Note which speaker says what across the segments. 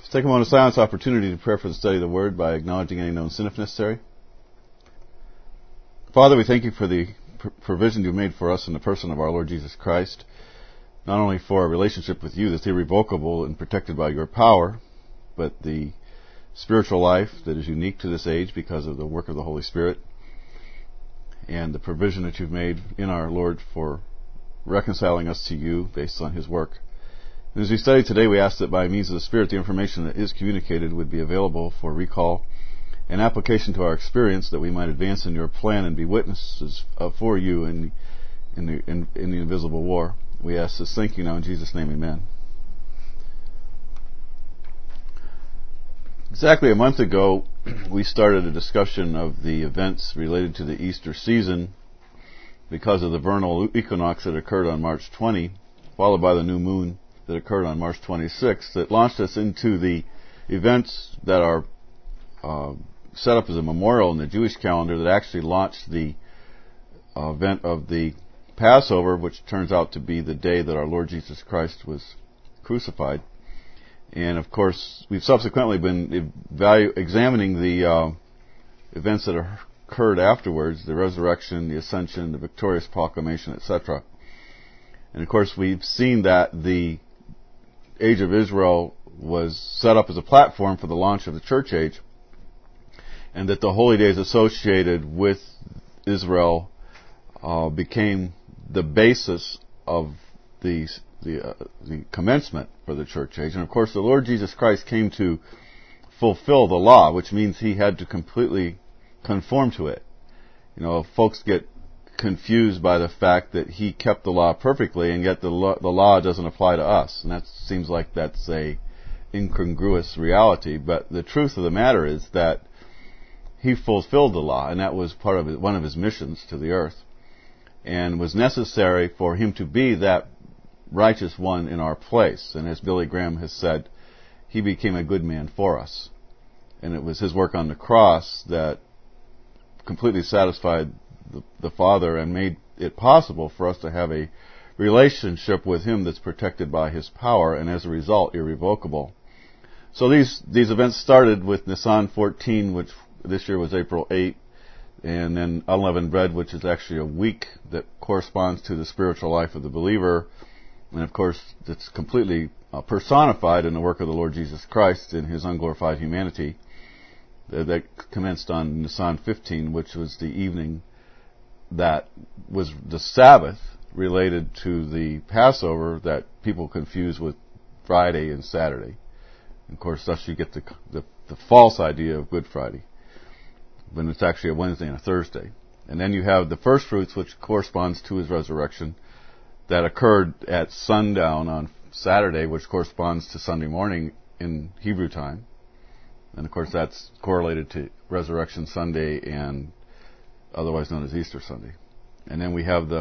Speaker 1: Let's take a moment of silence opportunity to pray for the study of the Word by acknowledging any known sin if necessary. Father, we thank you for the provision you've made for us in the person of our Lord Jesus Christ, not only for a relationship with you that's irrevocable and protected by your power, but the spiritual life that is unique to this age because of the work of the Holy Spirit, and the provision that you've made in our Lord for reconciling us to you based on his work. And as we study today, we ask that by means of the Spirit, the information that is communicated would be available for recall and application to our experience, that we might advance in your plan and be witnesses for you in the invisible war. We ask this, thank you now in Jesus' name, amen. Exactly a month ago, we started a discussion of the events related to the Easter season because of the vernal equinox that occurred on March 20, followed by the new moon that occurred on March 26, that launched us into the events that are set up as a memorial in the Jewish calendar that actually launched the event of the Passover, which turns out to be the day that our Lord Jesus Christ was crucified. And of course, we've subsequently been examining the events that occurred afterwards, the resurrection, the ascension, the victorious proclamation, etc. And of course, we've seen that the age of Israel was set up as a platform for the launch of the church age, and that the holy days associated with Israel became the basis of the commencement for the church age. And of course, the Lord Jesus Christ came to fulfill the law, which means he had to completely conform to it. You know, folks get confused by the fact that he kept the law perfectly, and yet the law doesn't apply to us. And that seems like that's a incongruous reality. But the truth of the matter is that he fulfilled the law, and that was part of one of his missions to the earth, and was necessary for him to be that righteous one in our place. And as Billy Graham has said, he became a good man for us. And it was his work on the cross that completely satisfied the Father and made it possible for us to have a relationship with him that's protected by his power, and as a result, irrevocable. So these events started with Nisan 14, which this year was April 8, and then unleavened bread, which is actually a week that corresponds to the spiritual life of the believer. And of course, it's completely personified in the work of the Lord Jesus Christ in his unglorified humanity. That commenced on Nisan 15, which was the evening that was the Sabbath related to the Passover that people confuse with Friday and Saturday. And of course, thus you get the false idea of Good Friday, when it's actually a Wednesday and a Thursday. And then you have the first fruits, which corresponds to his resurrection, that occurred at sundown on Saturday, which corresponds to Sunday morning in Hebrew time. And of course, that's correlated to Resurrection Sunday, and otherwise known as Easter Sunday. And then we have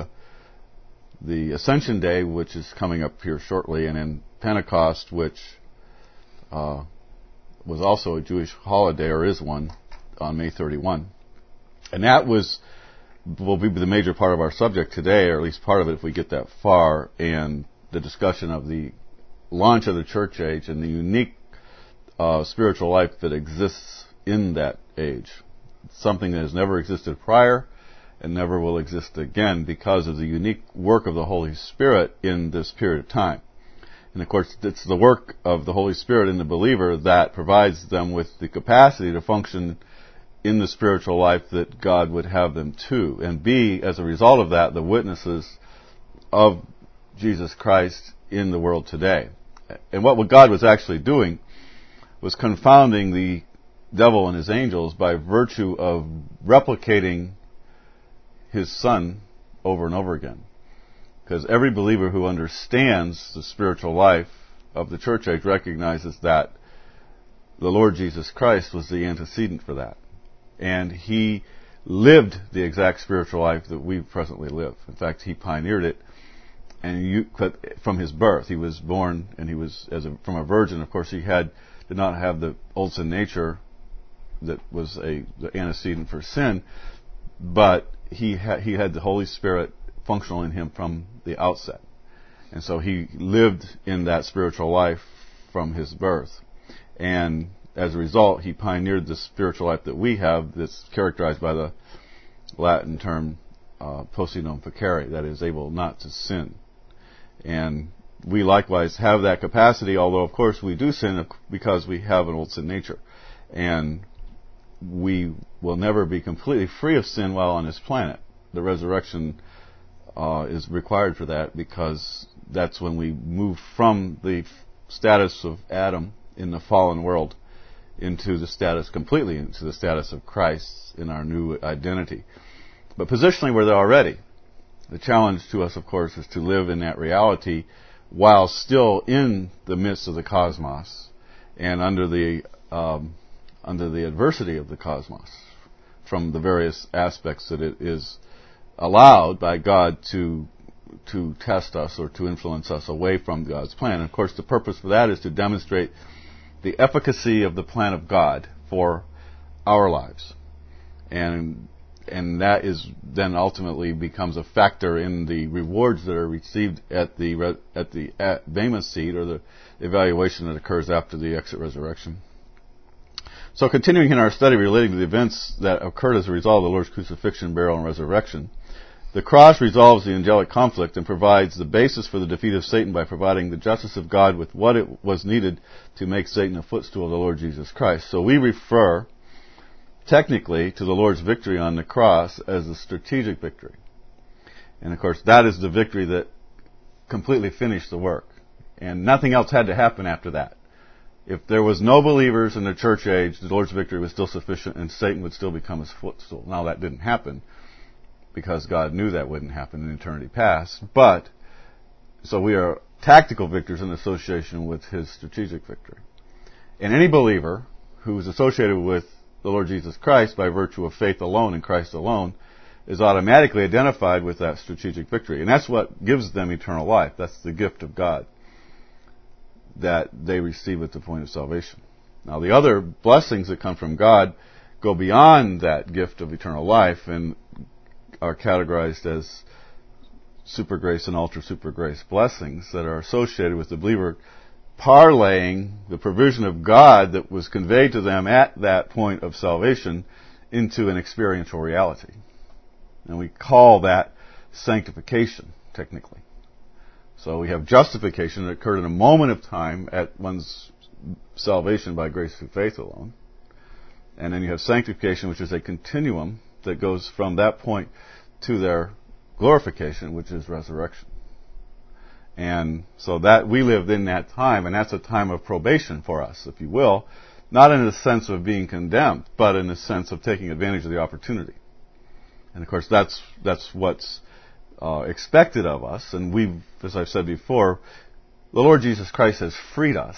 Speaker 1: the Ascension Day, which is coming up here shortly, and then Pentecost, which was also a Jewish holiday, or is one, on May 31. And that will be the major part of our subject today, or at least part of it if we get that far, and the discussion of the launch of the church age and the unique spiritual life that exists in that age. It's something that has never existed prior and never will exist again because of the unique work of the Holy Spirit in this period of time. And of course, it's the work of the Holy Spirit in the believer that provides them with the capacity to function in the spiritual life that God would have them to, and be, as a result of that, the witnesses of Jesus Christ in the world today. And what God was actually doing was confounding the devil and his angels by virtue of replicating his Son over and over again. Because every believer who understands the spiritual life of the church age recognizes that the Lord Jesus Christ was the antecedent for that. And he lived the exact spiritual life that we presently live. In fact, he pioneered it, and from his birth. He was born, and he was from a virgin. Of course, he did not have the old sin nature that was the antecedent for sin, but he had the Holy Spirit functional in him from the outset. And so he lived in that spiritual life from his birth. And as a result, he pioneered the spiritual life that we have that's characterized by the Latin term posse non peccare, that is, able not to sin. And we likewise have that capacity, although of course we do sin because we have an old sin nature. And we will never be completely free of sin while on this planet. The resurrection is required for that, because that's when we move from the status of Adam in the fallen world into the status, completely into the status of Christ in our new identity. But positionally, we're there already. The challenge to us, of course, is to live in that reality while still in the midst of the cosmos and under the adversity of the cosmos, from the various aspects that it is allowed by God to test us or to influence us away from God's plan. And of course, the purpose for that is to demonstrate the efficacy of the plan of God for our lives. And that is then ultimately becomes a factor in the rewards that are received at the Bema seat, or the evaluation that occurs after the exit resurrection. So continuing in our study relating to the events that occurred as a result of the Lord's crucifixion, burial, and resurrection, the cross resolves the angelic conflict and provides the basis for the defeat of Satan by providing the justice of God with what it was needed to make Satan a footstool of the Lord Jesus Christ. So we refer technically to the Lord's victory on the cross as a strategic victory. And of course, that is the victory that completely finished the work. And nothing else had to happen after that. If there was no believers in the church age, the Lord's victory was still sufficient and Satan would still become his footstool. Now that didn't happen, because God knew that wouldn't happen in eternity past. But, so we are tactical victors in association with his strategic victory. And any believer who is associated with the Lord Jesus Christ by virtue of faith alone in Christ alone is automatically identified with that strategic victory. And that's what gives them eternal life. That's the gift of God that they receive at the point of salvation. Now, the other blessings that come from God go beyond that gift of eternal life and are categorized as super grace and ultra super grace blessings that are associated with the believer parlaying the provision of God that was conveyed to them at that point of salvation into an experiential reality. And we call that sanctification, technically. So we have justification that occurred in a moment of time at one's salvation by grace through faith alone. And then you have sanctification, which is a continuum that goes from that point to their glorification, which is resurrection. And so that we lived in that time, and that's a time of probation for us, if you will, not in the sense of being condemned, but in the sense of taking advantage of the opportunity. And of course, that's what's expected of us. And we've, as I've said before, the Lord Jesus Christ has freed us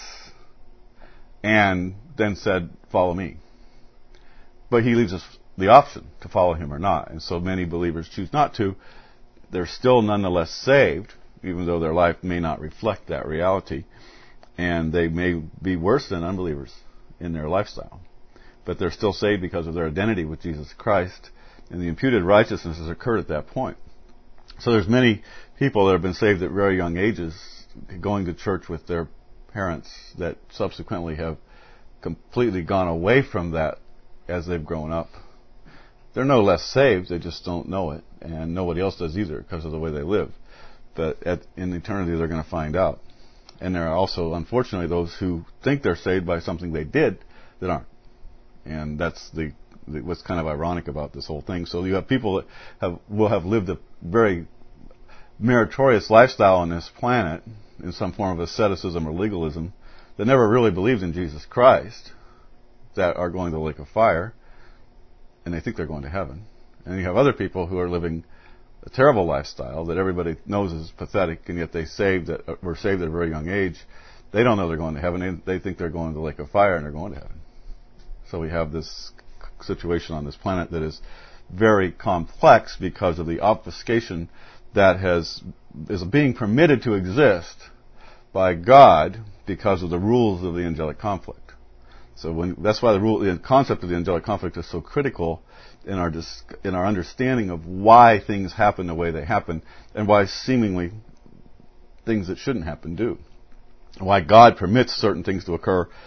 Speaker 1: and then said, "Follow me." But he leaves us the option to follow him or not. And so many believers choose not to. They're still nonetheless saved, even though their life may not reflect that reality. And they may be worse than unbelievers in their lifestyle. But they're still saved because of their identity with Jesus Christ. And the imputed righteousness has occurred at that point. So there's many people that have been saved at very young ages, going to church with their parents, that subsequently have completely gone away from that as they've grown up. They're no less saved, they just don't know it. And nobody else does either because of the way they live. But in eternity they're going to find out. And there are also, unfortunately, those who think they're saved by something they did that aren't. And that's what's kind of ironic about this whole thing. So you have people that will have lived a very meritorious lifestyle on this planet in some form of asceticism or legalism that never really believed in Jesus Christ, that are going to the lake of fire, and they think they're going to heaven. And you have other people who are living a terrible lifestyle that everybody knows is pathetic, and yet were saved at a very young age. They don't know they're going to heaven. They think they're going to the lake of fire, and they're going to heaven. So we have this situation on this planet that is very complex because of the obfuscation that is being permitted to exist by God because of the rules of the angelic conflict. So that's why the concept of the angelic conflict is so critical in our understanding of why things happen the way they happen, and why seemingly things that shouldn't happen do. Why God permits certain things to occur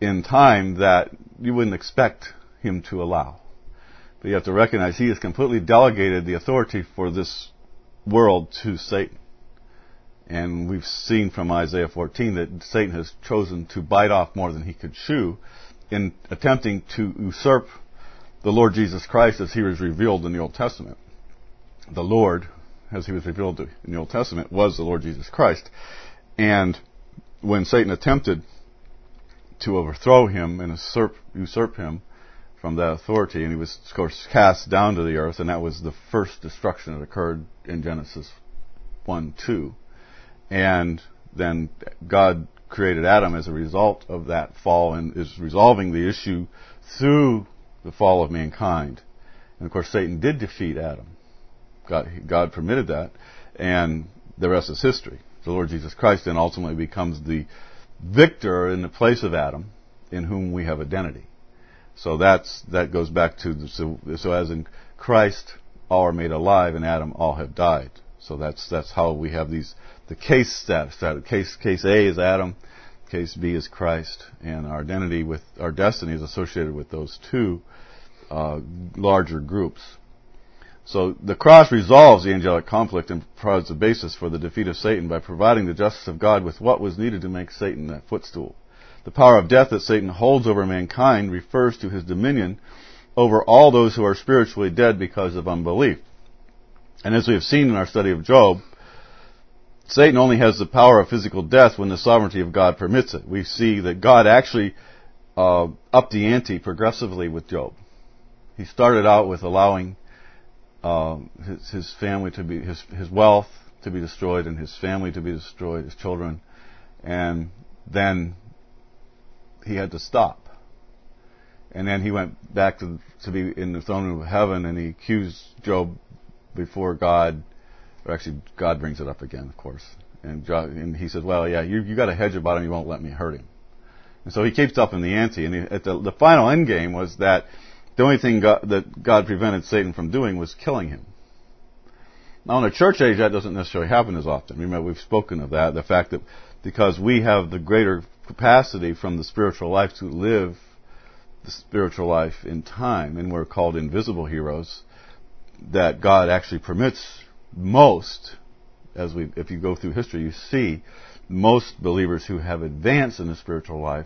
Speaker 1: in time that you wouldn't expect him to allow. But you have to recognize he has completely delegated the authority for this world to Satan. And we've seen from Isaiah 14 that Satan has chosen to bite off more than he could chew in attempting to usurp the Lord Jesus Christ as he was revealed in the Old Testament. The Lord, as he was revealed in the Old Testament, was the Lord Jesus Christ. And when Satan attempted to overthrow him and usurp him from that authority, and he was, of course, cast down to the earth, and that was the first destruction that occurred in Genesis 1:2. And then God created Adam as a result of that fall and is resolving the issue through the fall of mankind. And of course, Satan did defeat Adam. God permitted that, and the rest is history. The Lord Jesus Christ then ultimately becomes the victor in the place of Adam, in whom we have identity. So that goes back to so as in Christ all are made alive, and Adam all have died. So that's how we have the case status. Case A is Adam, case B is Christ, and our identity with our destiny is associated with those two larger groups. So the cross resolves the angelic conflict and provides the basis for the defeat of Satan by providing the justice of God with what was needed to make Satan that footstool. The power of death that Satan holds over mankind refers to his dominion over all those who are spiritually dead because of unbelief. And as we have seen in our study of Job, Satan only has the power of physical death when the sovereignty of God permits it. We see that God actually upped the ante progressively with Job. He started out with allowing his family to be, his wealth to be destroyed and his family to be destroyed, his children, and then he had to stop. And then he went back to be in the throne room of heaven, and he accused Job before God. Or actually, God brings it up again, of course. And he says, well, yeah, you got a hedge about him, you won't let me hurt him. And so he keeps up in the ante. And at the final end game was that the only thing that God prevented Satan from doing was killing him. Now, in the church age, that doesn't necessarily happen as often. Remember, we've spoken of that, the fact that because we have the greater capacity from the spiritual life to live the spiritual life in time, and we're called invisible heroes, that God actually permits most, if you go through history, you see most believers who have advanced in the spiritual life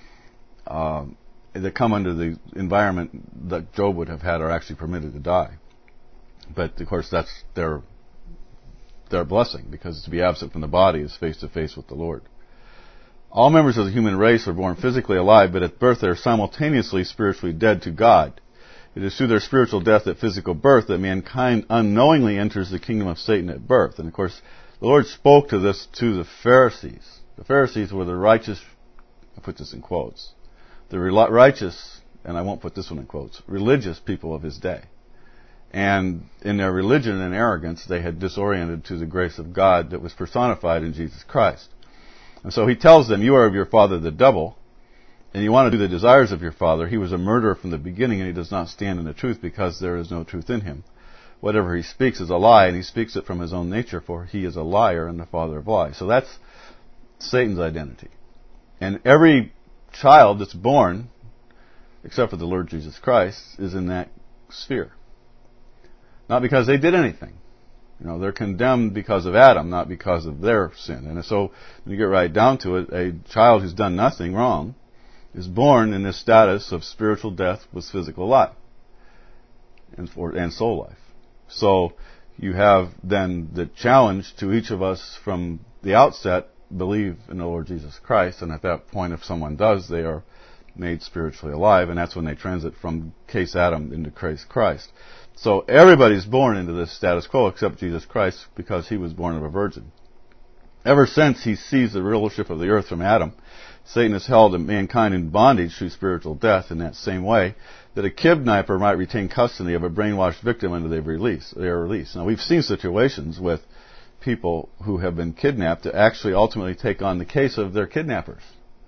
Speaker 1: that come under the environment that Job would have had are actually permitted to die. But of course, that's their blessing, because to be absent from the body is face to face with the Lord. All members of the human race are born physically alive, but at birth they are simultaneously spiritually dead to God. It is through their spiritual death at physical birth that mankind unknowingly enters the kingdom of Satan at birth. And of course, the Lord spoke to this to the Pharisees. The Pharisees were the righteous, I put this in quotes, the righteous, and I won't put this one in quotes, religious people of his day. And in their religion and arrogance, they had disoriented to the grace of God that was personified in Jesus Christ. And so he tells them, you are of your father the devil, and you want to do the desires of your father. He was a murderer from the beginning, and he does not stand in the truth, because there is no truth in him. Whatever he speaks is a lie, and he speaks it from his own nature, for he is a liar and the father of lies. So that's Satan's identity. And every child that's born, except for the Lord Jesus Christ, is in that sphere. Not because they did anything. They're condemned because of Adam, not because of their sin. And so, when you get right down to it, a child who's done nothing wrong is born in this status of spiritual death with physical life and soul life. So, you have then the challenge to each of us from the outset, believe in the Lord Jesus Christ, and at that point, if someone does, they are made spiritually alive, and that's when they transit from case Adam into case Christ. So everybody's born into this status quo except Jesus Christ, because he was born of a virgin. Ever since he seized the rulership of the earth from Adam, Satan has held mankind in bondage through spiritual death in that same way that a kidnapper might retain custody of a brainwashed victim until they are released. Now, we've seen situations with people who have been kidnapped to actually ultimately take on the case of their kidnappers.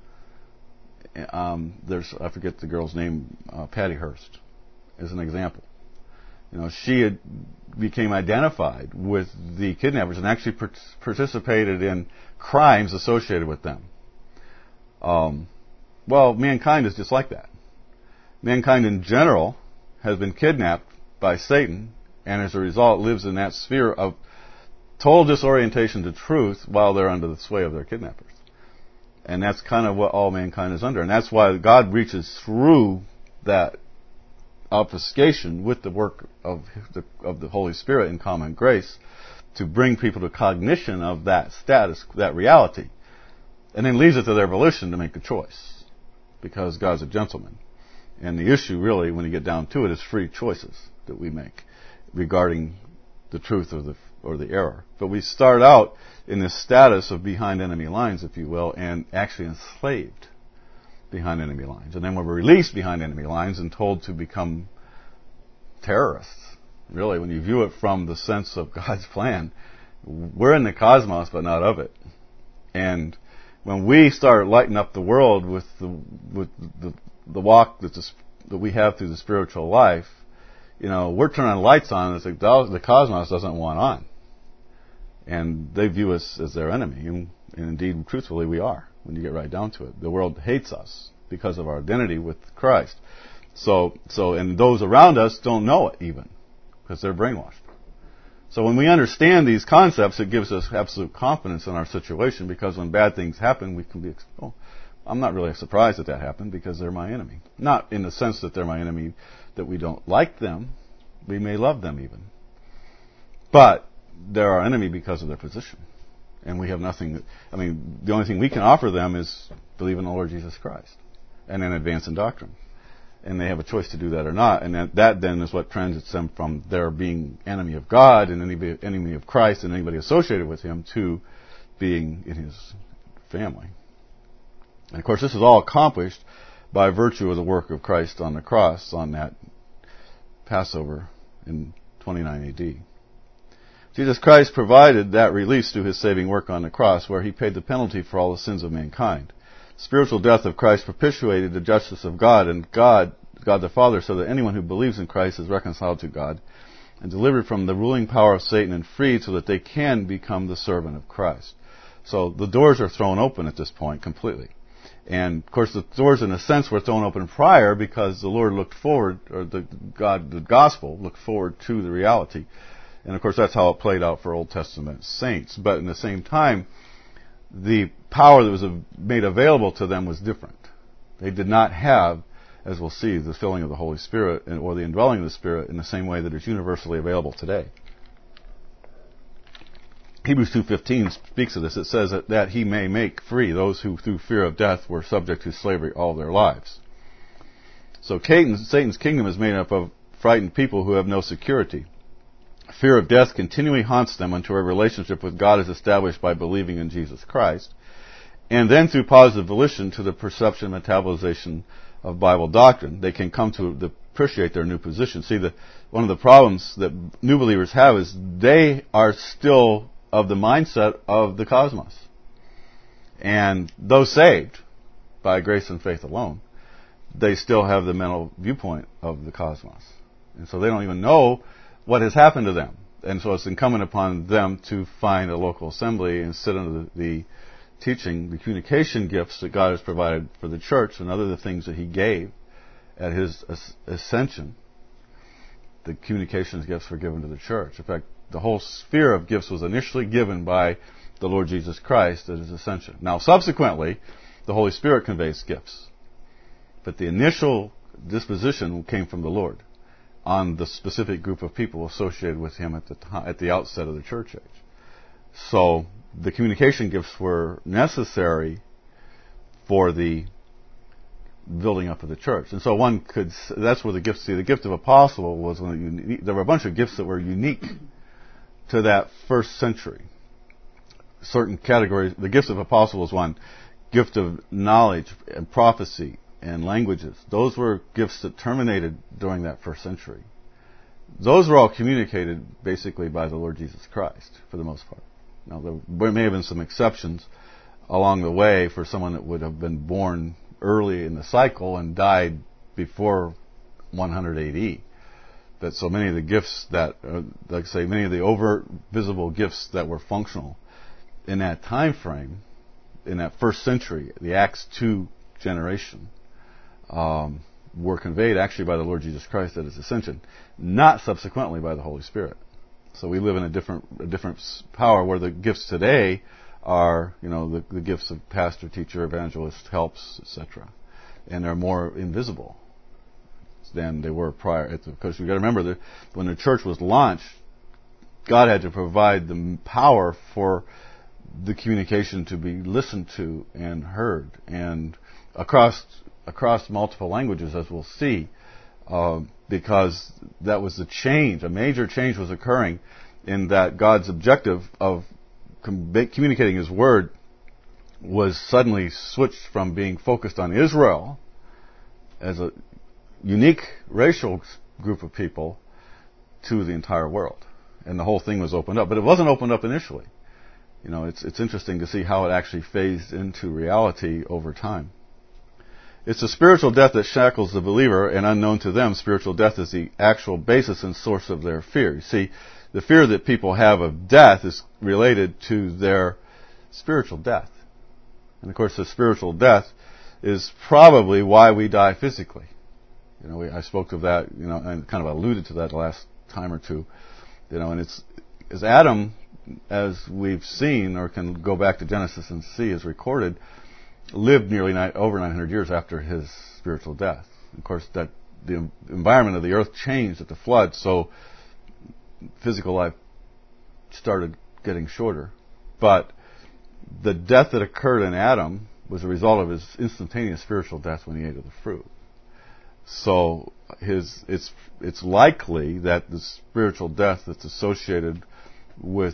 Speaker 1: I forget the girl's name, Patty Hearst, as an example. She became identified with the kidnappers and actually participated in crimes associated with them. Well, mankind is just like that. Mankind in general has been kidnapped by Satan, and as a result lives in that sphere of total disorientation to truth while they're under the sway of their kidnappers. And that's kind of what all mankind is under. And that's why God reaches through that obfuscation with the work of the Holy Spirit in common grace to bring people to cognition of that status, that reality. And then leaves it to their volition to make a choice. Because God's a gentleman. And the issue really, when you get down to it, is free choices that we make regarding the truth or the error. But we start out in this status of behind enemy lines, if you will, and actually enslaved behind enemy lines. And then we're released behind enemy lines and told to become terrorists. Really, when you view it from the sense of God's plan, we're in the cosmos, but not of it. And when we start lighting up the world with the walk that we have through the spiritual life, we're turning lights on, and it's like the cosmos doesn't want on. And they view us as their enemy. And indeed, truthfully, we are, when you get right down to it. The world hates us because of our identity with Christ. And those around us don't know it even, because they're brainwashed. So when we understand these concepts, it gives us absolute confidence in our situation, because when bad things happen, we can be, I'm not really surprised that happened, because they're my enemy. Not in the sense that they're my enemy, that we don't like them. We may love them even. But they're our enemy because of their position. And we have nothing, the only thing we can offer them is believe in the Lord Jesus Christ. And then advance in doctrine. And they have a choice to do that or not. And that then is what transits them from their being enemy of God and enemy of Christ and anybody associated with Him to being in His family. And of course, this is all accomplished by virtue of the work of Christ on the cross on that Passover in 29 AD. Jesus Christ provided that release through His saving work on the cross, where He paid the penalty for all the sins of mankind. The spiritual death of Christ propitiated the justice of God and God the Father, so that anyone who believes in Christ is reconciled to God and delivered from the ruling power of Satan and freed so that they can become the servant of Christ. So the doors are thrown open at this point completely. And of course the doors in a sense were thrown open prior because the Lord looked forward, or the gospel looked forward to the reality. And of course that's how it played out for Old Testament saints. But in the same time, the power that was made available to them was different. They did not have, as we'll see, the filling of the Holy Spirit or the indwelling of the Spirit in the same way that it's universally available today. Hebrews 2:15 speaks of this. It says that He may make free those who through fear of death were subject to slavery all their lives. So Satan's kingdom is made up of frightened people who have no security. Fear of death continually haunts them until a relationship with God is established by believing in Jesus Christ, and then through positive volition to the perception and metabolization of Bible doctrine, they can come to appreciate their new position. See, one of the problems that new believers have is they are still of the mindset of the cosmos. And though saved by grace and faith alone, they still have the mental viewpoint of the cosmos. And so they don't even know what has happened to them. And so it's incumbent upon them to find a local assembly and sit under the teaching, the communication gifts that God has provided for the church, and other things that He gave at His ascension. The communications gifts were given to the church. In fact, the whole sphere of gifts was initially given by the Lord Jesus Christ at His ascension. Now, subsequently, the Holy Spirit conveys gifts. But the initial disposition came from the Lord on the specific group of people associated with Him at the outset of the church age. So the communication gifts were necessary for the building up of the church. And so that's where the gift of apostle was there were a bunch of gifts that were unique to that first century. Certain categories, the gift of apostle was one. Gift of knowledge and prophecy and languages. Those were gifts that terminated during that first century. Those were all communicated basically by the Lord Jesus Christ, for the most part. Now, there may have been some exceptions along the way for someone that would have been born early in the cycle and died before 100 AD. But so many of the gifts many of the overt, visible gifts that were functional in that time frame, in that first century, the Acts 2 generation were conveyed actually by the Lord Jesus Christ at His ascension, not subsequently by the Holy Spirit. So we live in a different power where the gifts today are, the gifts of pastor, teacher, evangelist, helps, etc., and they're more invisible than they were prior. Because you've got to remember that when the church was launched, God had to provide the power for the communication to be listened to and heard, and across multiple languages, as we'll see, because that was the change. A major change was occurring in that God's objective of communicating His Word was suddenly switched from being focused on Israel as a unique racial group of people to the entire world. And the whole thing was opened up. But it wasn't opened up initially. It's interesting to see how it actually phased into reality over time. It's the spiritual death that shackles the believer, and unknown to them, spiritual death is the actual basis and source of their fear. You see, the fear that people have of death is related to their spiritual death. And of course, the spiritual death is probably why we die physically. I spoke of that, and kind of alluded to that the last time or two. And it's, as Adam, as we've seen, or can go back to Genesis and see, is recorded, lived nearly over 900 years after his spiritual death. Of course, that the environment of the earth changed at the flood, so physical life started getting shorter. But the death that occurred in Adam was a result of his instantaneous spiritual death when he ate of the fruit. So it's likely that the spiritual death that's associated with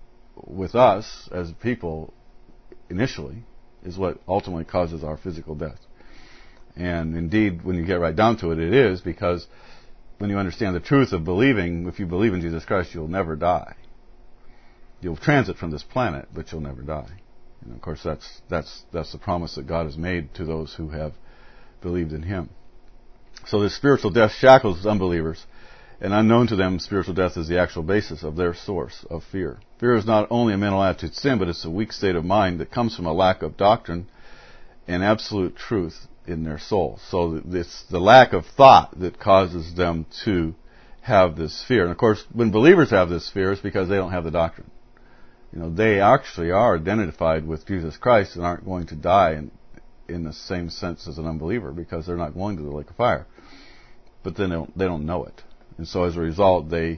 Speaker 1: us as people initially is what ultimately causes our physical death. And indeed, when you get right down to it, it is, because when you understand the truth of believing, if you believe in Jesus Christ, you'll never die. You'll transit from this planet, but you'll never die. And of course, that's the promise that God has made to those who have believed in Him. So this spiritual death shackles unbelievers, and unknown to them, spiritual death is the actual basis of their source of fear. Fear is not only a mental attitude sin, but it's a weak state of mind that comes from a lack of doctrine and absolute truth in their soul. So it's the lack of thought that causes them to have this fear. And of course, when believers have this fear, it's because they don't have the doctrine. They actually are identified with Jesus Christ and aren't going to die in the same sense as an unbeliever, because they're not going to the lake of fire. But then they don't know it. And so as a result, they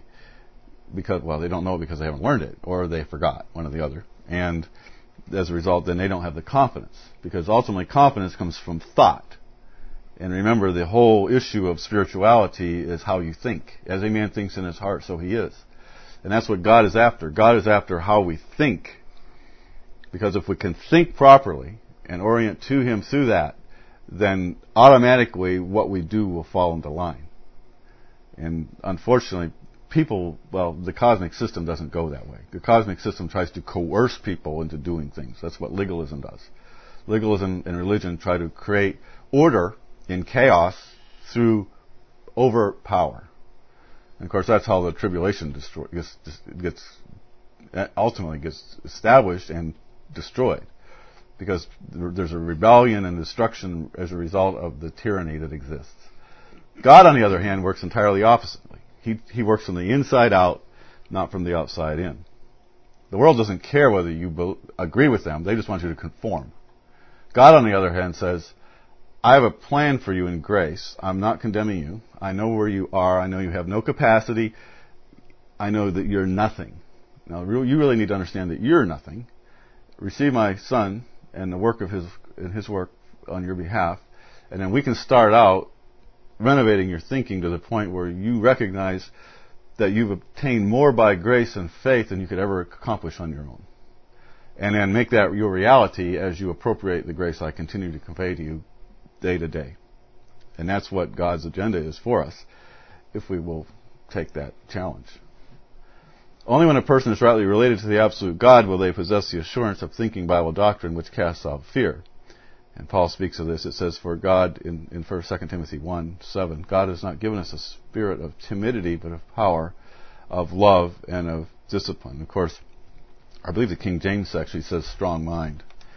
Speaker 1: don't know it because they haven't learned it, or they forgot, one or the other. And as a result, then they don't have the confidence, because ultimately confidence comes from thought. And remember, the whole issue of spirituality is how you think. As a man thinks in his heart, so he is. And that's what God is after. God is after how we think. Because if we can think properly and orient to Him through that, then automatically what we do will fall into line. And unfortunately, the cosmic system doesn't go that way. The cosmic system tries to coerce people into doing things. That's what legalism does. Legalism and religion try to create order in chaos through overt power. And of course, that's how the tribulation ultimately gets established and destroyed. Because there's a rebellion and destruction as a result of the tyranny that exists. God, on the other hand, works entirely oppositely. He works from the inside out, not from the outside in. The world doesn't care whether you agree with them. They just want you to conform. God, on the other hand, says, I have a plan for you in grace. I'm not condemning you. I know where you are. I know you have no capacity. I know that you're nothing. Now, you really need to understand that you're nothing. Receive my Son and the work of His work on your behalf, and then we can start out renovating your thinking to the point where you recognize that you've obtained more by grace and faith than you could ever accomplish on your own. And then make that your reality as you appropriate the grace I continue to convey to you day to day. And that's what God's agenda is for us, if we will take that challenge. Only when a person is rightly related to the absolute God will they possess the assurance of thinking Bible doctrine, which casts out fear. And Paul speaks of this. It says, for God, in 2 Timothy 1:7, God has not given us a spirit of timidity, but of power, of love, and of discipline. Of course, I believe the King James actually says strong mind.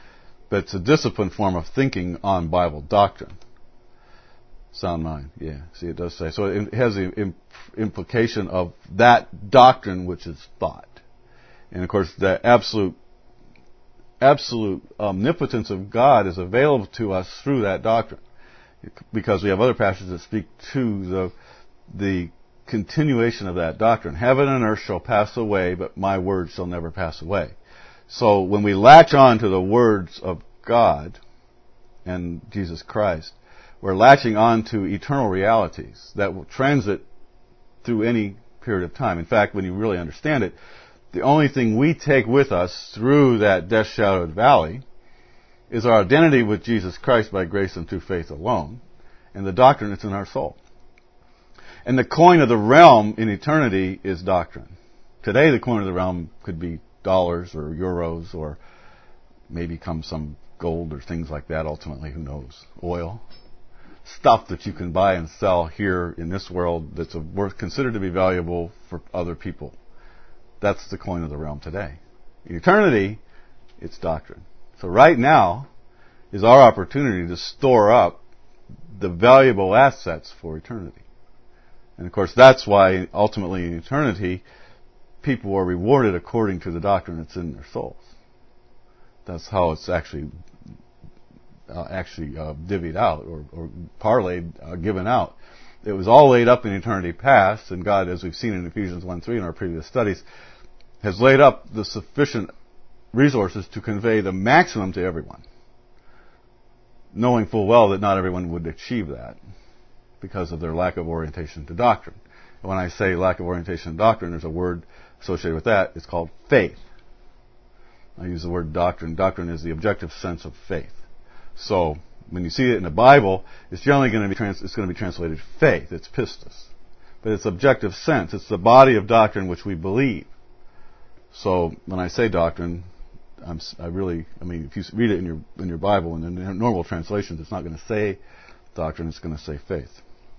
Speaker 1: but it's a disciplined form of thinking on Bible doctrine. Sound mind, yeah. See, it does say. So it has the implication of that doctrine which is thought. And of course, the absolute omnipotence of God is available to us through that doctrine. Because we have other passages that speak to the continuation of that doctrine. Heaven and earth shall pass away, but my word shall never pass away. So when we latch on to the words of God and Jesus Christ, we're latching on to eternal realities that will transit through any period of time. In fact, when you really understand it, the only thing we take with us through that death-shadowed valley is our identity with Jesus Christ by grace and through faith alone, and the doctrine that's in our soul. And the coin of the realm in eternity is doctrine. Today, the coin of the realm could be dollars or euros or maybe come some gold or things like that. Ultimately, who knows? Oil. Stuff that you can buy and sell here in this world that's considered to be valuable for other people. That's the coin of the realm today. In eternity, it's doctrine. So right now is our opportunity to store up the valuable assets for eternity. And of course, that's why ultimately in eternity, people are rewarded according to the doctrine that's in their souls. That's how it's actually divvied out or parlayed, given out. It was all laid up in eternity past, and God, as we've seen in Ephesians 1:3 in our previous studies, has laid up the sufficient resources to convey the maximum to everyone, knowing full well that not everyone would achieve that because of their lack of orientation to doctrine. And when I say lack of orientation to doctrine, there's a word associated with that. It's called faith. I use the word doctrine. Doctrine is the objective sense of faith. So when you see it in the Bible, it's generally going to be translated faith. It's pistis, but it's objective sense. It's the body of doctrine which we believe. So when I say doctrine, if you read it in your Bible in the normal translations, it's not going to say doctrine. It's going to say faith.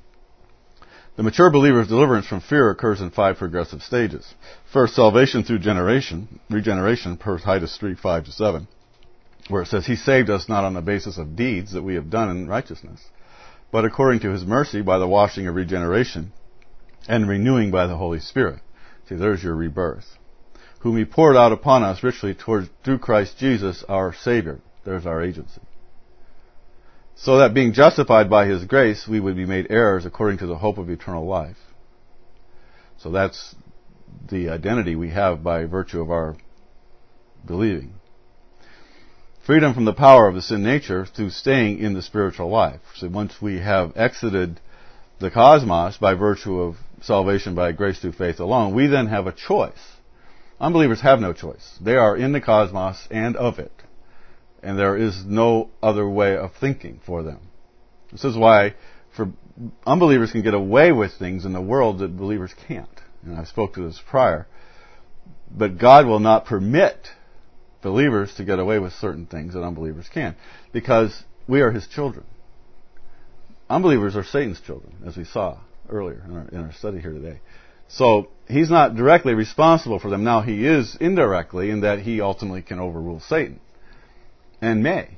Speaker 1: The mature believer's deliverance from fear occurs in 5 progressive stages. First, salvation through regeneration, per Titus 3:5-7. Where it says, He saved us not on the basis of deeds that we have done in righteousness, but according to His mercy by the washing of regeneration and renewing by the Holy Spirit. See, there's your rebirth. Whom He poured out upon us richly through Christ Jesus our Savior. There's our agency. So that being justified by His grace, we would be made heirs according to the hope of eternal life. So that's the identity we have by virtue of our believing. Freedom from the power of the sin nature through staying in the spiritual life. So once we have exited the cosmos by virtue of salvation by grace through faith alone, we then have a choice. Unbelievers have no choice. They are in the cosmos and of it. And there is no other way of thinking for them. This is why unbelievers can get away with things in the world that believers can't. And I spoke to this prior. But God will not permit believers to get away with certain things that unbelievers can, because we are His children. Unbelievers are Satan's children, as we saw earlier in our study here today. So He's not directly responsible for them. Now He is indirectly, in that He ultimately can overrule Satan, and may.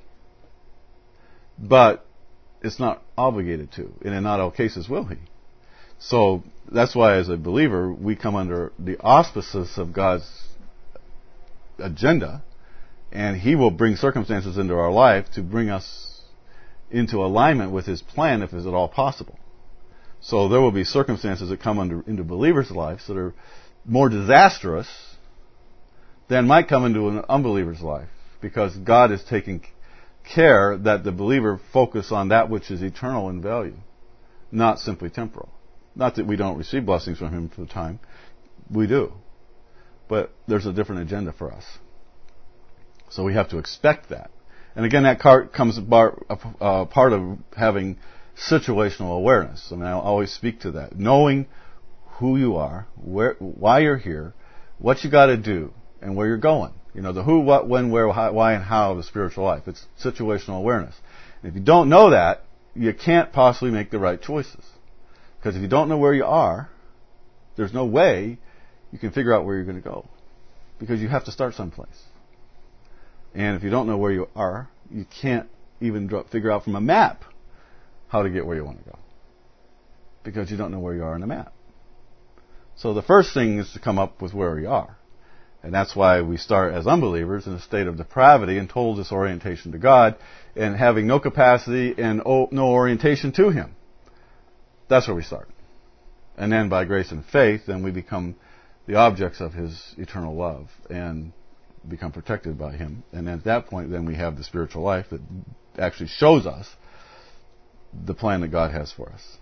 Speaker 1: But it's not obligated to, and in not all cases will He. So that's why as a believer we come under the auspices of God's agenda, and He will bring circumstances into our life to bring us into alignment with His plan, if it's at all possible. So there will be circumstances that come into believers' lives that are more disastrous than might come into an unbeliever's life, because God is taking care that the believer focus on that which is eternal in value, not simply temporal. Not that we don't receive blessings from Him for the time. We do. But there's a different agenda for us. So we have to expect that. And again, that comes part of having situational awareness. I mean, I'll always speak to that. Knowing who you are, why you're here, what you got to do, and where you're going. You know, the who, what, when, where, why, and how of the spiritual life. It's situational awareness. And if you don't know that, you can't possibly make the right choices. Because if you don't know where you are, there's no way you can figure out where you're going to go. Because you have to start someplace. And if you don't know where you are, you can't even figure out from a map how to get where you want to go, because you don't know where you are on the map. So the first thing is to come up with where we are. And that's why we start as unbelievers in a state of depravity and total disorientation to God, and having no capacity and no orientation to Him. That's where we start. And then by grace and faith, then we become the objects of His eternal love and become protected by Him. And at that point, then we have the spiritual life that actually shows us the plan that God has for us.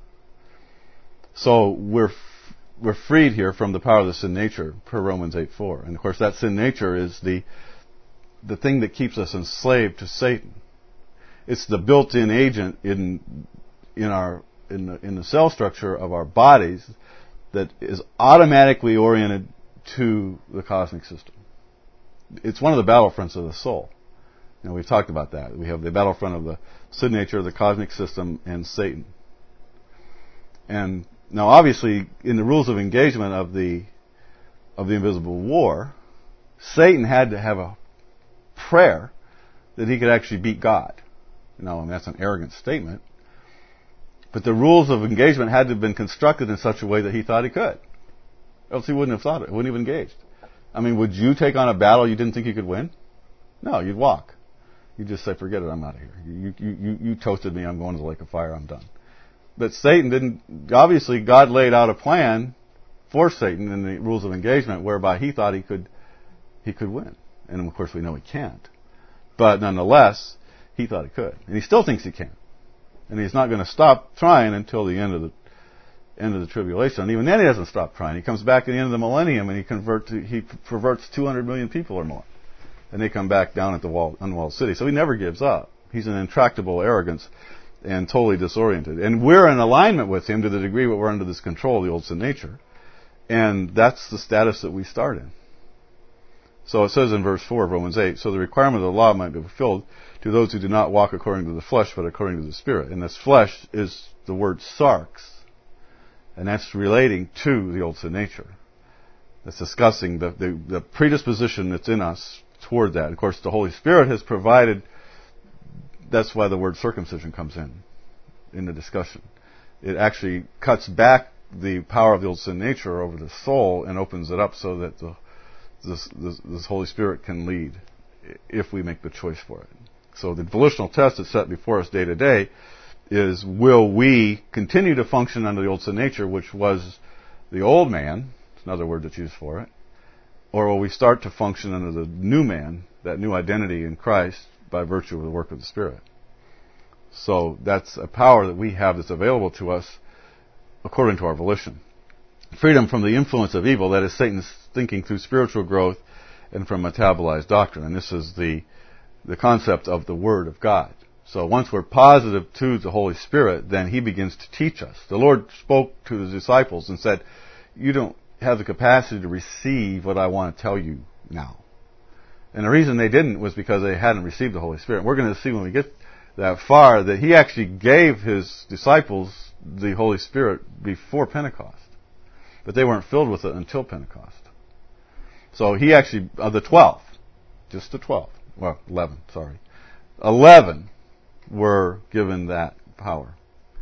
Speaker 1: So we're freed here from the power of the sin nature, per Romans 8:4. And of course, that sin nature is the thing that keeps us enslaved to Satan. It's the built-in agent in the cell structure of our bodies that is automatically oriented to the cosmic system. It's one of the battlefronts of the soul. We've talked about that. We have the battlefront of the sin nature, the cosmic system, and Satan. And now, obviously, in the rules of engagement of the invisible war, Satan had to have a prayer that he could actually beat God. That's an arrogant statement. But the rules of engagement had to have been constructed in such a way that he thought he could. Else he wouldn't have thought it. He wouldn't have engaged. Would you take on a battle you didn't think you could win? No, you'd walk. You'd just say, forget it, I'm out of here. You toasted me, I'm going to the lake of fire, I'm done. But Satan didn't. Obviously, God laid out a plan for Satan in the rules of engagement whereby he thought he could win. And of course we know he can't. But nonetheless, he thought he could. And he still thinks he can. And he's not going to stop trying until the end of the tribulation. And even then he doesn't stop trying. He comes back at the end of the millennium and he perverts 200 million people or more. And they come back down at the unwalled city. So he never gives up. He's an intractable arrogance and totally disoriented. And we're in alignment with him to the degree that we're under this control of the old sin nature. And that's the status that we start in. So it says in verse 4 of Romans 8, so the requirement of the law might be fulfilled to those who do not walk according to the flesh, but according to the Spirit. And this flesh is the word sarx. And that's relating to the old sin nature. That's discussing the predisposition that's in us toward that. Of course, the Holy Spirit has provided. That's why the word circumcision comes in the discussion. It actually cuts back the power of the old sin nature over the soul and opens it up so that this Holy Spirit can lead if we make the choice for it. So the volitional test that's set before us day to day is, will we continue to function under the old sin nature, which was the old man, it's another word that's used for it, or will we start to function under the new man, that new identity in Christ, by virtue of the work of the Spirit? So that's a power that we have that's available to us according to our volition. Freedom from the influence of evil, that is Satan's thinking through spiritual growth and from metabolized doctrine. And this is the concept of the Word of God. So once we're positive to the Holy Spirit, then He begins to teach us. The Lord spoke to the disciples and said, you don't have the capacity to receive what I want to tell you now. And the reason they didn't was because they hadn't received the Holy Spirit. We're going to see when we get that far that He actually gave His disciples the Holy Spirit before Pentecost. But they weren't filled with it until Pentecost. So He actually, of the 12, just the 12, well, 11, sorry. 11 were given that power.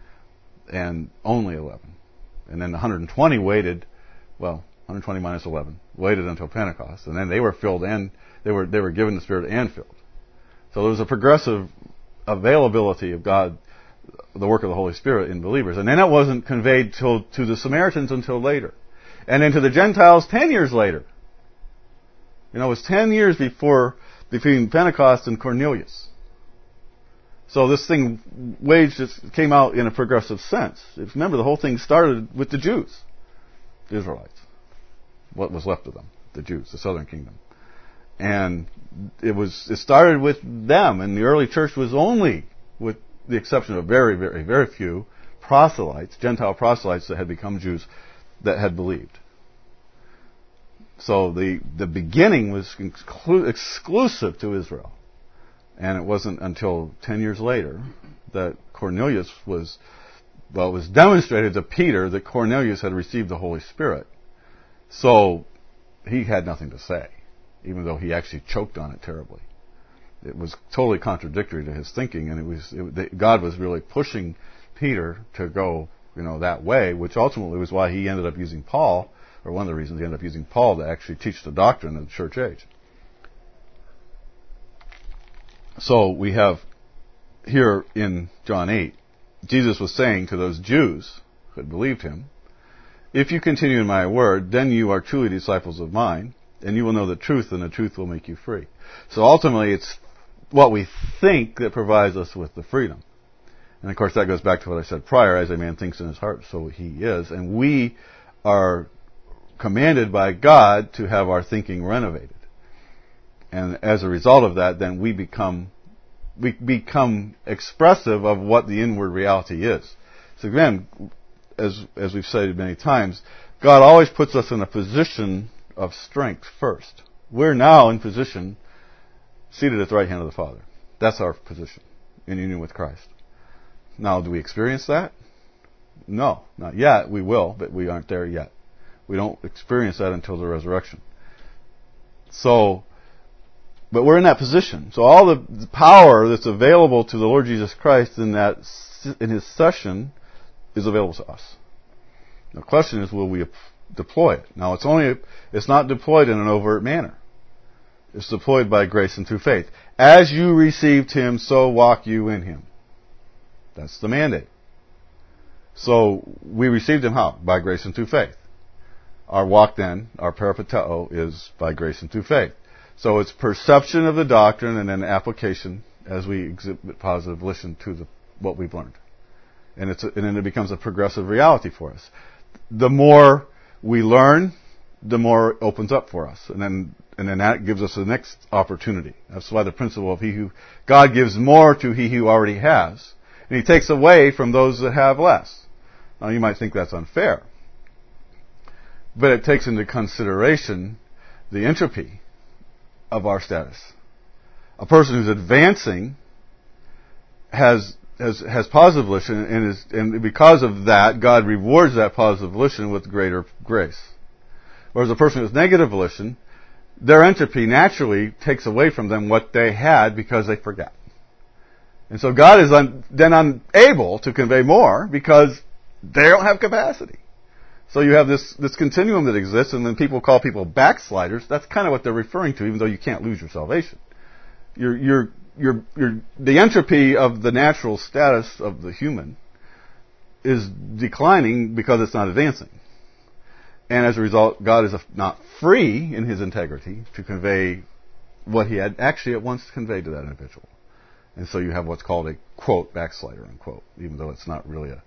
Speaker 1: And only 11. And then the 120 waited, 120 minus 11, waited until Pentecost. And then they were filled and they were given the Spirit and filled. So there was a progressive availability of God, the work of the Holy Spirit in believers. And then it wasn't conveyed to the Samaritans until later. And then to the Gentiles 10 years later. It was 10 years between Pentecost and Cornelius. So this thing came out in a progressive sense. Remember, the whole thing started with the Jews, the Israelites, what was left of them, the Jews, the southern kingdom. And it started with them, and the early church was only, with the exception of very, very, very few proselytes, Gentile proselytes that had become Jews, that had believed. So the beginning was exclusive to Israel. And it wasn't until 10 years later that Cornelius it was demonstrated to Peter that Cornelius had received the Holy Spirit. So he had nothing to say, even though he actually choked on it terribly. It was totally contradictory to his thinking, and God was really pushing Peter to go, that way, which ultimately was why he ended up using Paul, or one of the reasons he ended up using Paul to actually teach the doctrine of the church age. So we have here in John 8, Jesus was saying to those Jews who had believed him, if you continue in my word, then you are truly disciples of mine, and you will know the truth, and the truth will make you free. So ultimately, it's what we think that provides us with the freedom. And of course, that goes back to what I said prior, as a man thinks in his heart, so he is. And we are commanded by God to have our thinking renovated. And as a result of that, then we become expressive of what the inward reality is. So again, as we've said many times, God always puts us in a position of strength first. We're now in position, seated at the right hand of the Father. That's our position, in union with Christ. Now, do we experience that? No, not yet. We will, but we aren't there yet. We don't experience that until the resurrection. So, but we're in that position. So all the power that's available to the Lord Jesus Christ in his session is available to us. The question is, will we deploy it? Now, it's not deployed in an overt manner. It's deployed by grace and through faith. As you received him, so walk you in him. That's the mandate. So we received him how? By grace and through faith. Our walk then, our peripateo, is by grace and through faith. So it's perception of the doctrine and then application as we exhibit positive volition to what we've learned. And then it becomes a progressive reality for us. The more we learn, the more it opens up for us. And then that gives us the next opportunity. That's why the principle of God gives more to he who already has. And he takes away from those that have less. Now you might think that's unfair. But it takes into consideration the entropy of our status. A person who's advancing has positive volition, and because of that, God rewards that positive volition with greater grace. Whereas a person with negative volition, their entropy naturally takes away from them what they had because they forgot. And so God is then unable to convey more because they don't have capacity. So you have this continuum that exists, and then people call people backsliders. That's kind of what they're referring to, even though you can't lose your salvation. The entropy of the natural status of the human is declining because it's not advancing. And as a result, God is not free in his integrity to convey what he had actually at once conveyed to that individual. And so you have what's called a, quote, backslider, unquote, even though it's not really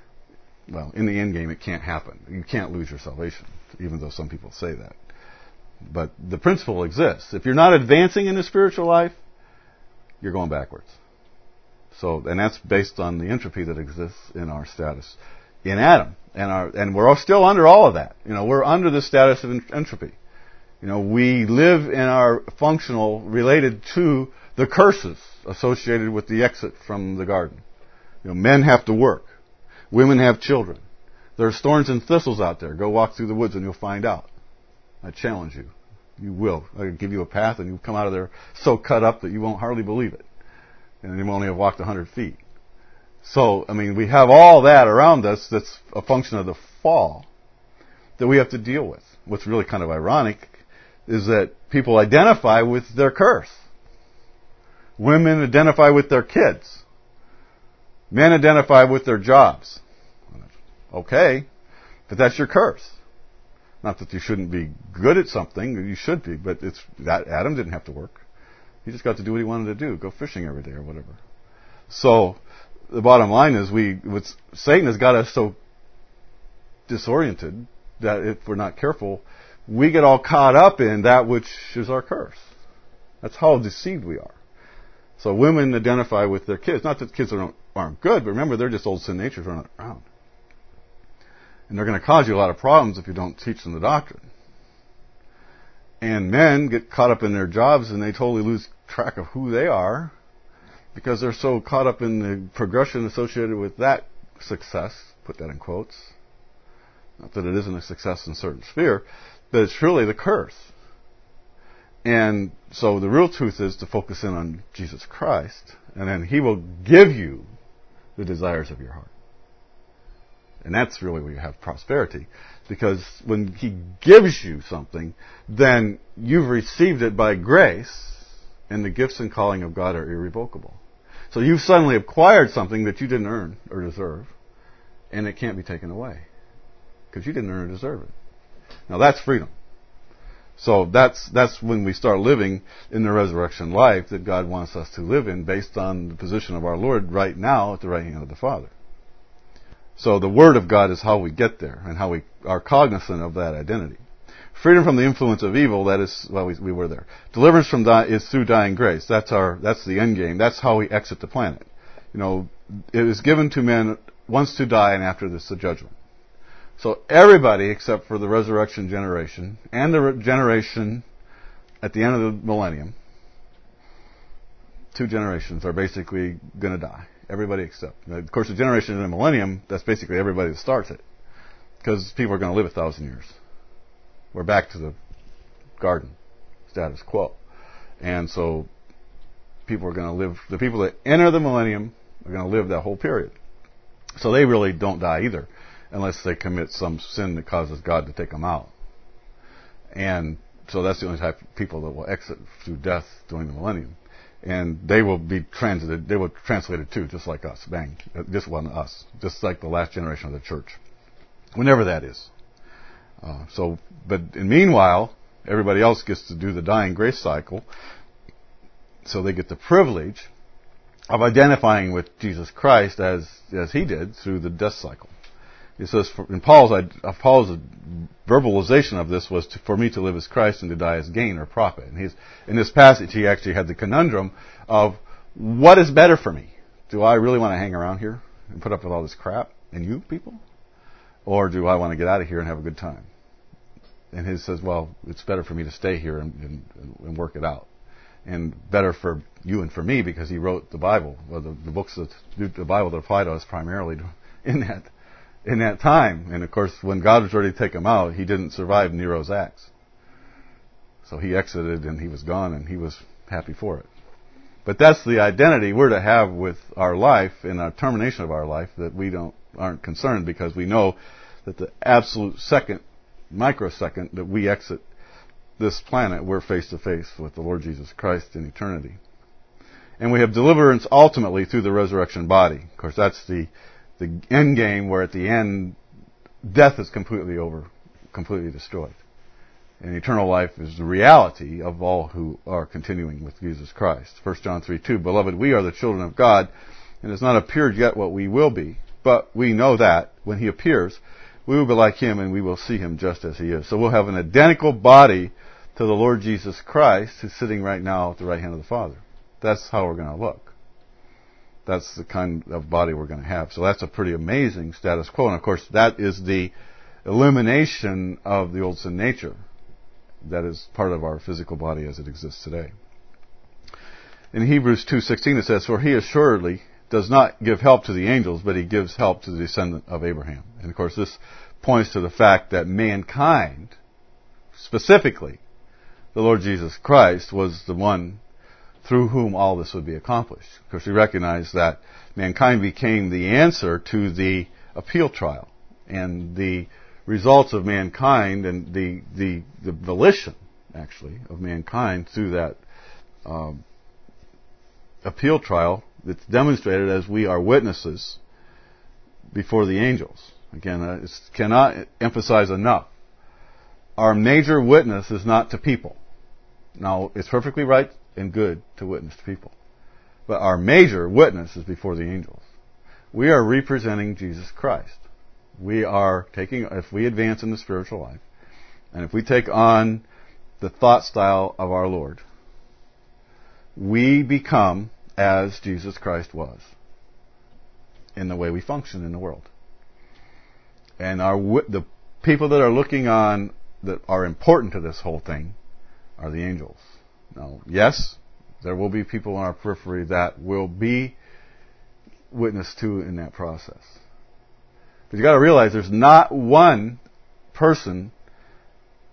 Speaker 1: in the end game, it can't happen. You can't lose your salvation, even though some people say that. But the principle exists. If you're not advancing in the spiritual life, you're going backwards. And that's based on the entropy that exists in our status in Adam. And we're all still under all of that. We're under the status of entropy. We live in our functional related to the curses associated with the exit from the garden. Men have to work. Women have children. There's thorns and thistles out there. Go walk through the woods and you'll find out. I challenge you. You will. I give you a path and you'll come out of there so cut up that you won't hardly believe it. And you only have walked 100 feet. So, we have all that around us that's a function of the fall that we have to deal with. What's really kind of ironic is that people identify with their curse. Women identify with their kids. Men identify with their jobs. Okay, but that's your curse. Not that you shouldn't be good at something, you should be, but it's that Adam didn't have to work. He just got to do what he wanted to do, go fishing every day or whatever. So, the bottom line is Satan has got us so disoriented that if we're not careful, we get all caught up in that which is our curse. That's how deceived we are. So women identify with their kids. Not that kids aren't good, but remember, they're just old sin natures running around. And they're going to cause you a lot of problems if you don't teach them the doctrine. And men get caught up in their jobs and they totally lose track of who they are because they're so caught up in the progression associated with that success, put that in quotes. Not that it isn't a success in a certain sphere, but it's truly the curse. And so the real truth is to focus in on Jesus Christ, and then He will give you the desires of your heart. And that's really where you have prosperity. Because when He gives you something, then you've received it by grace, and the gifts and calling of God are irrevocable. So you've suddenly acquired something that you didn't earn or deserve, and it can't be taken away. Because you didn't earn or deserve it. Now that's freedom. So that's when we start living in the resurrection life that God wants us to live in, based on the position of our Lord right now at the right hand of the Father. So the Word of God is how we get there, and how we are cognizant of that identity. Freedom from the influence of evil, that is, well, we were there. Deliverance from is through dying grace. That's the end game. That's how we exit the planet. It is given to men once to die, and after this the judgment. So everybody except for the resurrection generation and the generation at the end of the millennium, 2 generations are basically going to die. Everybody except. Of course, the generation in the millennium, that's basically everybody that starts it. Because people are going to live 1,000 years. We're back to the garden status quo. And so people are going to live, the people that enter the millennium are going to live that whole period. So they really don't die either, unless they commit some sin that causes God to take them out. And so that's the only type of people that will exit through death during the millennium. And they will be translated too, just like us. Bang. Just one us. Just like the last generation of the church. Whenever that is. But meanwhile, everybody else gets to do the dying grace cycle. So they get the privilege of identifying with Jesus Christ as He did through the death cycle. It says, in Paul's verbalization of this was, for me to live as Christ and to die as gain or profit. And in this passage, he actually had the conundrum of, what is better for me? Do I really want to hang around here and put up with all this crap and you people? Or do I want to get out of here and have a good time? And he says, well, it's better for me to stay here and work it out. And better for you and for me, because he wrote the Bible, or the books of the Bible that apply to us primarily in that time. And of course, when God was ready to take him out, he didn't survive Nero's axe. So he exited and he was gone, and he was happy for it. But that's the identity we're to have with our life and our termination of our life, that we aren't concerned, because we know that the absolute microsecond that we exit this planet, we're face to face with the Lord Jesus Christ in eternity. And we have deliverance ultimately through the resurrection body. Of course, that's the end game, where at the end, death is completely over, completely destroyed. And eternal life is the reality of all who are continuing with Jesus Christ. 1 John 3:2, Beloved, we are the children of God, and it has not appeared yet what we will be. But we know that when He appears, we will be like Him, and we will see Him just as He is. So we'll have an identical body to the Lord Jesus Christ, who's sitting right now at the right hand of the Father. That's how we're going to look. That's the kind of body we're going to have. So that's a pretty amazing status quo. And of course, that is the elimination of the old sin nature. That is part of our physical body as it exists today. In Hebrews 2:16 it says, For He assuredly does not give help to the angels, but He gives help to the descendant of Abraham. And of course, this points to the fact that mankind, specifically the Lord Jesus Christ, was the one through whom all this would be accomplished. Of course, we recognize that mankind became the answer to the appeal trial, and the results of mankind and the volition, actually, of mankind through that appeal trial, it's demonstrated as we are witnesses before the angels. Again, it cannot emphasize enough. Our major witness is not to people. Now, it's perfectly right and good to witness to people. But our major witness is before the angels. We are representing Jesus Christ. We are if we advance in the spiritual life, and if we take on the thought style of our Lord, we become as Jesus Christ was in the way we function in the world. And the people that are looking on, that are important to this whole thing, are the angels. Now, yes, there will be people on our periphery that will be witnessed to in that process. But you got to realize there's not one person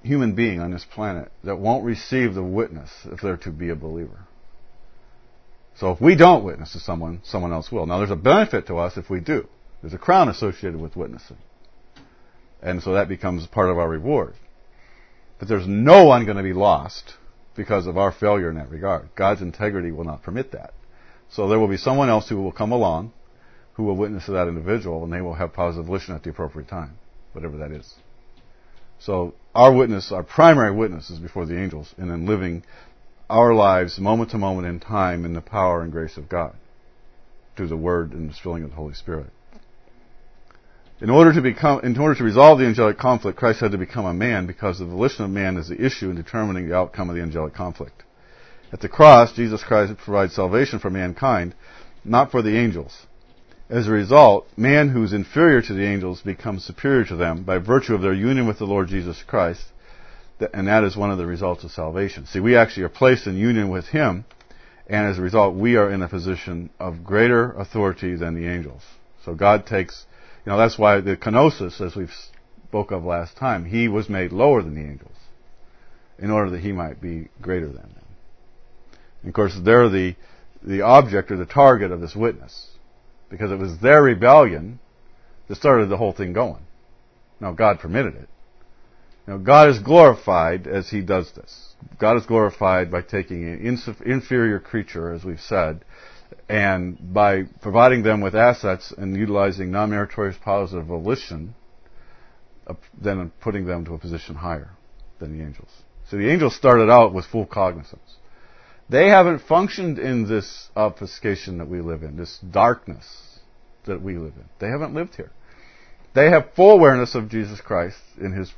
Speaker 1: human being on this planet that won't receive the witness if they're to be a believer. So if we don't witness to someone, someone else will. Now there's a benefit to us if we do. There's a crown associated with witnessing. And so that becomes part of our reward. But there's no one going to be lost because of our failure in that regard. God's integrity will not permit that. So there will be someone else who will come along who will witness to that individual, and they will have positive volition at the appropriate time, whatever that is. So our witness, our primary witness, is before the angels, and then living our lives moment to moment in time in the power and grace of God through the Word and the filling of the Holy Spirit. In order to resolve the angelic conflict, Christ had to become a man because the volition of man is the issue in determining the outcome of the angelic conflict. At the cross, Jesus Christ provides salvation for mankind, not for the angels. As a result, man who is inferior to the angels becomes superior to them by virtue of their union with the Lord Jesus Christ, and that is one of the results of salvation. See, we actually are placed in union with Him, and as a result, we are in a position of greater authority than the angels. So God takes, that's why the kenosis, as we spoke of last time, He was made lower than the angels, in order that He might be greater than them. And of course, they're the object or the target of this witness, because it was their rebellion that started the whole thing going. Now, God permitted it. God is glorified as He does this. God is glorified by taking an inferior creature, as we've said, and by providing them with assets and utilizing non-meritorious powers of volition, then putting them to a position higher than the angels. So the angels started out with full cognizance. They haven't functioned in this obfuscation that we live in, this darkness that we live in. They haven't lived here. They have full awareness of Jesus Christ in His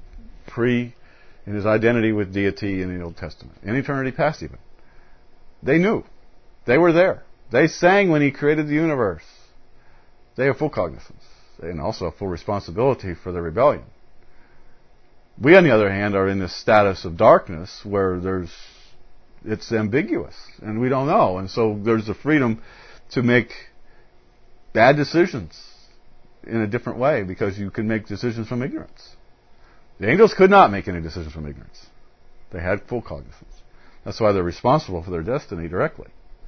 Speaker 1: identity with deity in the Old Testament, in eternity past even. They knew. They were there. They sang when He created the universe. They have full cognizance and also have full responsibility for their rebellion. We, on the other hand, are in this status of darkness where it's ambiguous and we don't know. And so there's the freedom to make bad decisions in a different way because you can make decisions from ignorance. The angels could not make any decisions from ignorance. They had full cognizance. That's why they're responsible for their destiny directly.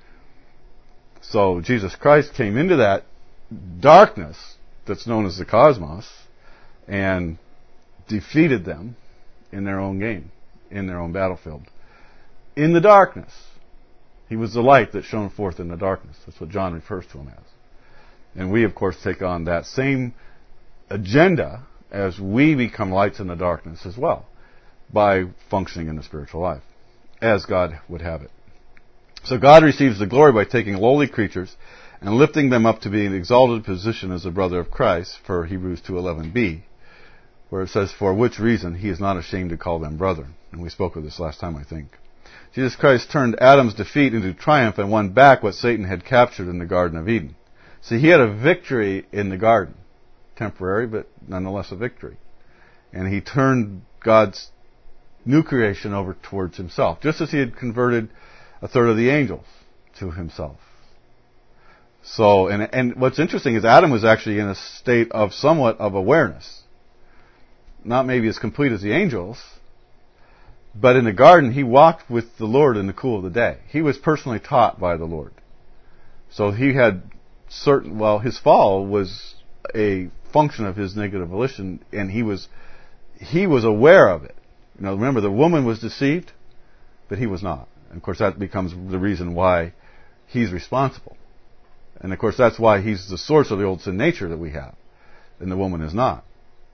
Speaker 1: So Jesus Christ came into that darkness that's known as the cosmos and defeated them in their own game, in their own battlefield. In the darkness. He was the light that shone forth in the darkness. That's what John refers to Him as. And we, of course, take on that same agenda as we become lights in the darkness as well, by functioning in the spiritual life, as God would have it. So God receives the glory by taking lowly creatures and lifting them up to be in an exalted position as a brother of Christ, for Hebrews 2:11b, where it says, for which reason He is not ashamed to call them brethren. And we spoke of this last time, I think. Jesus Christ turned Adam's defeat into triumph and won back what Satan had captured in the Garden of Eden. See, He had a victory in the garden. Temporary, but nonetheless a victory. And He turned God's new creation over towards Himself, just as He had converted a third of the angels to Himself. So, and what's interesting is Adam was actually in a state of somewhat of awareness. Not maybe as complete as the angels, but in the garden he walked with the Lord in the cool of the day. He was personally taught by the Lord. So he had his fall was a function of his negative volition, and he was aware of it. Remember, the woman was deceived, but he was not. And of course that becomes the reason why he's responsible. And of course that's why he's the source of the old sin nature that we have, and the woman is not.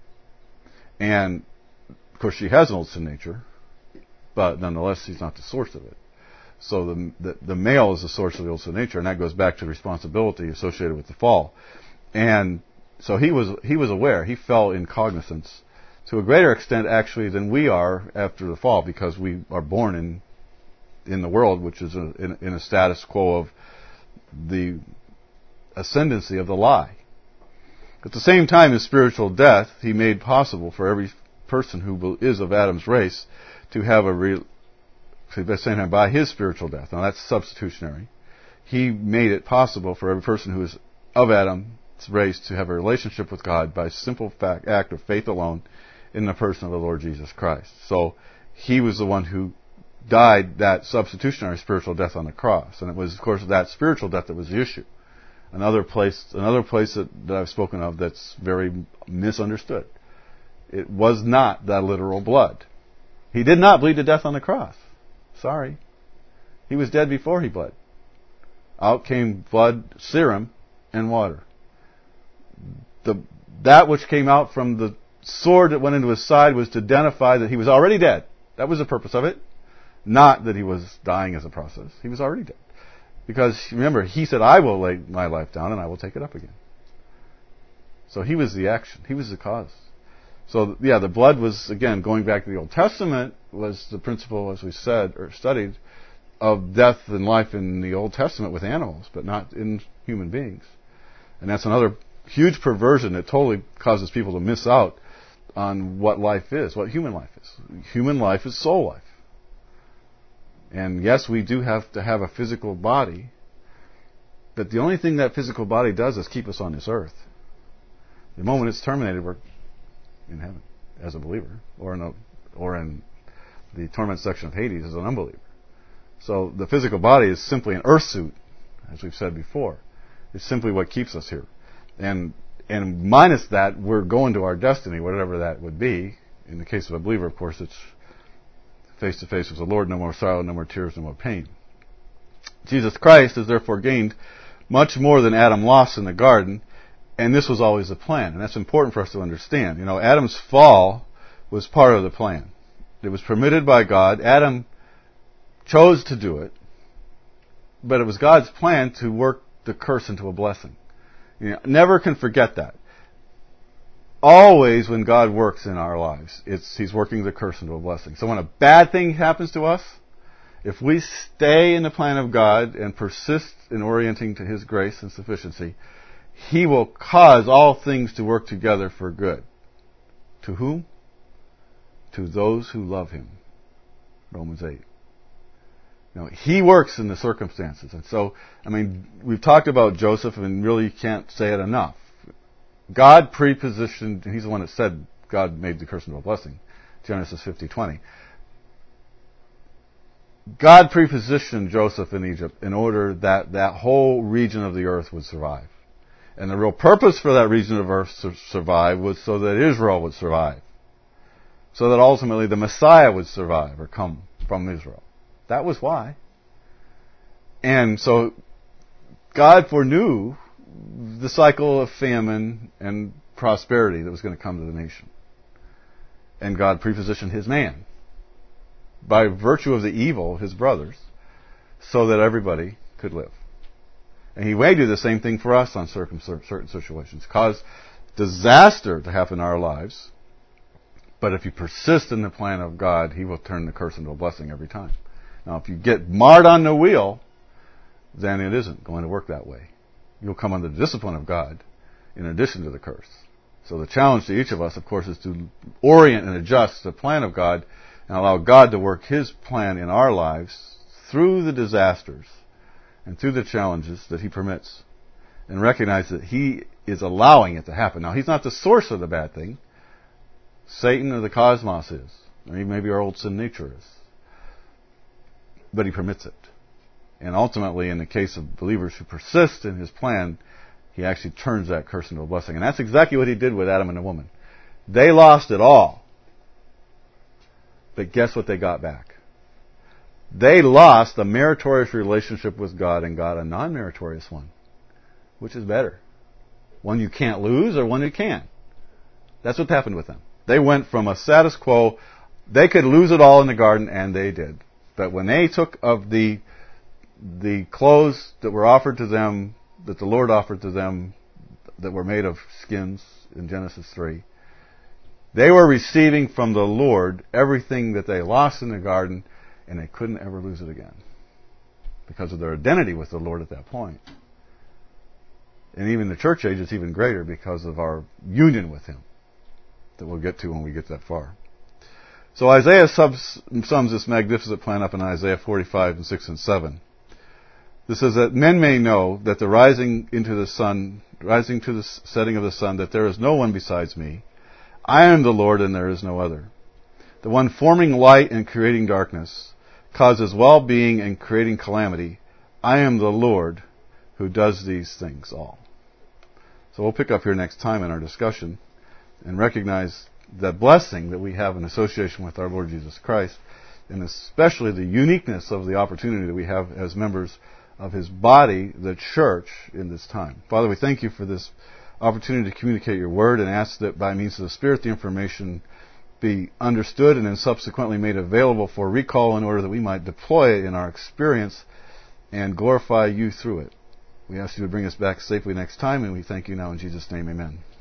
Speaker 1: And of course she has an old sin nature, but nonetheless he's not the source of it. So the male is the source of the old sin nature, and that goes back to responsibility associated with the fall. And so he was aware. He fell in cognizance to a greater extent actually than we are after the fall, because we are born in the world, which is in a status quo of the ascendancy of the lie. At the same time, His spiritual death He made possible for every person who is of Adam's race to have at the same time, by His spiritual death. Now that's substitutionary. He made it possible for every person who is of Adam's race to have a relationship with God by simple act of faith alone in the person of the Lord Jesus Christ. So he was the one who died that substitutionary spiritual death on the cross. And it was, of course, that spiritual death that was the issue. Another place that I've spoken of that's very misunderstood. It was not that literal blood. He did not bleed to death on the cross. Sorry. He was dead before he bled. Out came blood, serum, and water. That which came out from the sword that went into his side was to identify that he was already dead. That was the purpose of it. Not that he was dying as a process. He was already dead. Because, remember, he said, I will lay my life down and I will take it up again. So he was the action. He was the cause. So, yeah, the blood was, again, going back to the Old Testament, was the principle, as we said, or studied, of death and life in the Old Testament with animals, but not in human beings. And that's another huge perversion that totally causes people to miss out on what life is, what human life is. Human life is soul life. And yes, we do have to have a physical body, but the only thing that physical body does is keep us on this earth. The moment it's terminated, we're in heaven as a believer, or in the torment section of Hades as an unbeliever. So the physical body is simply an earth suit, as we've said before. It's simply what keeps us here. And minus that, we're going to our destiny, whatever that would be. In the case of a believer, of course, it's face to face with the Lord, no more sorrow, no more tears, no more pain. Jesus Christ has therefore gained much more than Adam lost in the garden, and this was always the plan. And that's important for us to understand. Adam's fall was part of the plan. It was permitted by God. Adam chose to do it, but it was God's plan to work the curse into a blessing. Never can forget that. Always when God works in our lives, He's working the curse into a blessing. So when a bad thing happens to us, if we stay in the plan of God and persist in orienting to His grace and sufficiency, He will cause all things to work together for good. To whom? To those who love Him. Romans 8. He works in the circumstances. And so, we've talked about Joseph and really can't say it enough. God prepositioned, He's the one that said God made the curse into a blessing. Genesis 50:20. God prepositioned Joseph in Egypt in order that that whole region of the earth would survive. And the real purpose for that region of earth to survive was so that Israel would survive. So that ultimately the Messiah would survive or come from Israel. That was why. And so God foreknew the cycle of famine and prosperity that was going to come to the nation. And God prepositioned His man by virtue of the evil of his brothers so that everybody could live. And He may do the same thing for us on certain situations. Cause disaster to happen in our lives, but if you persist in the plan of God, He will turn the curse into a blessing every time. Now, if you get marred on the wheel, then it isn't going to work that way. You'll come under the discipline of God in addition to the curse. So the challenge to each of us, of course, is to orient and adjust the plan of God and allow God to work His plan in our lives through the disasters and through the challenges that He permits, and recognize that He is allowing it to happen. Now, He's not the source of the bad thing. Satan or the cosmos is. Or maybe our old sin nature is. But He permits it. And ultimately, in the case of believers who persist in His plan, He actually turns that curse into a blessing. And that's exactly what He did with Adam and the woman. They lost it all. But guess what they got back? They lost a meritorious relationship with God and got a non-meritorious one. Which is better? One you can't lose or one you can? That's what happened with them. They went from a status quo. They could lose it all in the garden, and they did. But when they took of the clothes that were offered to them, that the Lord offered to them, that were made of skins in Genesis 3, they were receiving from the Lord everything that they lost in the garden, and they couldn't ever lose it again because of their identity with the Lord at that point. And even the church age is even greater because of our union with Him that we'll get to when we get that far. So Isaiah sums this magnificent plan up in Isaiah 45 and 6 and 7. This says that men may know that the rising to the setting of the sun, that there is no one besides me.
Speaker 2: I am the Lord and there is no other. The one forming light and creating darkness, causes well-being and creating calamity. I am the Lord who does these things all. So we'll pick up here next time in our discussion and recognize the blessing that we have in association with our Lord Jesus Christ, and especially the uniqueness of the opportunity that we have as members of His body, the church, in this time. Father, we thank You for this opportunity to communicate Your Word, and ask that by means of the Spirit the information be understood and then subsequently made available for recall in order that we might deploy it in our experience and glorify You through it. We ask You to bring us back safely next time, and we thank You now in Jesus' name. Amen.